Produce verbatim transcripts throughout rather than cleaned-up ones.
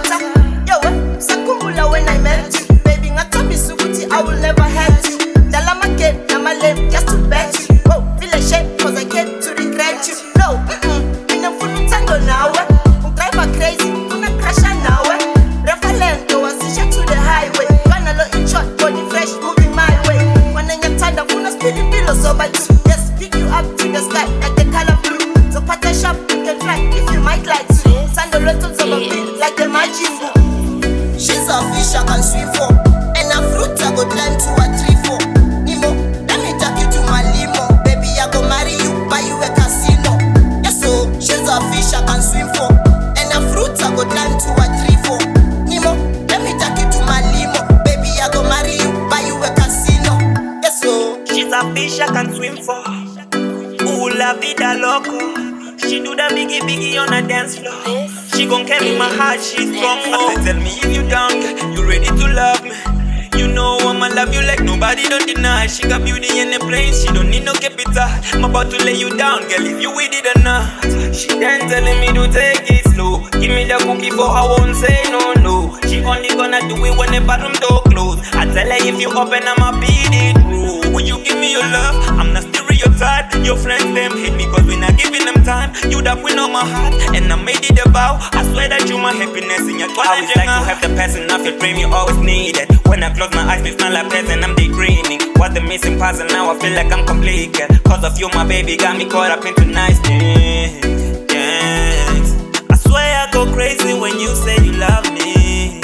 better. Yo, eh, Sakumbula when I met you. Baby, ngatomi subuti, I will never hurt you. Dalama game, I'm a lame, just to bet you. Oh, feel ashamed, cause I came to regret you. No, mm-mm, in a full tango now, eh. Drive her crazy, una crash now, eh. Refalento, I see to the highway. Gonna look in short, body fresh, moving my way. When I get tired, I'm gonna speed the pillow so bad. Yes, pick you up to the sky like the color blue. So pat a shop, you can fly if you might like to. Sand the letters of a bit like the magic book. She's a fish I can swim for, and a fruit I go climb to a tree for. Nemo, let me take you to my limo. Baby, I go marry you, buy you a casino. Yes, so she's a fish I can swim for, and a fruit I go climb to a tree for. Nemo, let me take you to my limo. Baby, I go marry you, buy you a casino. Yes, so she's a fish I can swim for. Ooh, la vida loco. She do the biggie biggie on a dance floor. She gon' carry my heart, she's strong. I said, tell me if you down, girl, you ready to love me. You know I'ma love you like nobody don't deny. She got beauty in the place, she don't need no capital. I'm about to lay you down, girl, if you with it or not. She then telling me to take it slow. Give me the cookie for I won't say no, no. She only gonna do it when the bathroom door closed. I tell her if you open, I'ma beat it through. Will you give me your love? I'm not stereotype. Your friends, them hate me cause we not giving them time. You that win on my heart, and I made it a vow. I swear that you my happiness in your twilight. I always like to have the passion of your dream, you always need it. When I close my eyes, it's not like present, I'm daydreaming. What's the missing puzzle? Now I feel like I'm complete, girl. Cause of you, my baby got me caught up into nice things. Yes. I swear I go crazy when you say you love me.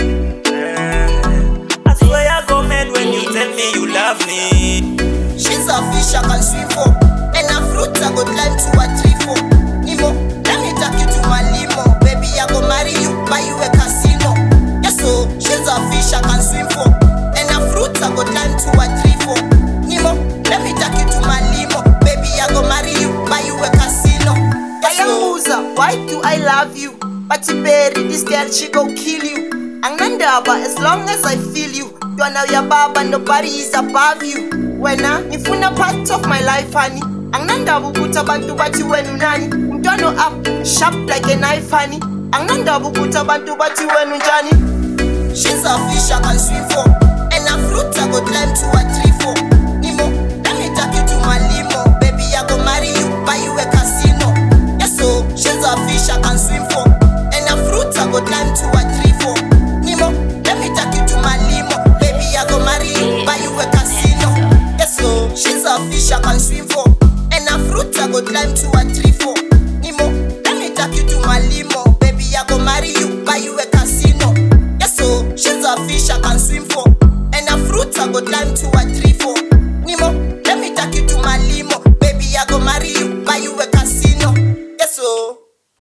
Yeah. I swear I go mad when you tell me you love me. She's a fish I can swim for, and a fruit I go climb to a tree for. Nemo, let me take you to my limo. Baby, I go marry you, buy you a casino. Yes, so she's a fish I can swim for, and a fruit I go climb to a tree for. Nemo, let me take you to my limo. Baby, I go marry you, buy you a casino. Yes, so why do I love you? But you bury this girl, she go kill you. Angnandaba, as long as I feel you. You are now your baba, nobody is above you. When I, if you're not part of my life, honey. Angnanda bukuta bantu bati wenu nani. Mtano up, sharp like a knife, honey. Angnanda bukuta bantu bati wenu jani. She's a fish I can swim for, and a fruit I go climb to a tree for. Nemo, let me take you to my limo. Baby, I go marry you, buy you a casino. Yes, so she's a fish I can swim for, and a fruit I go climb to a tree for. Nemo, let me take you to my limo. Baby, I go marry you, buy you a casino. Yes, so she's a fish I can swim for, and a fruit I go climb to a tree.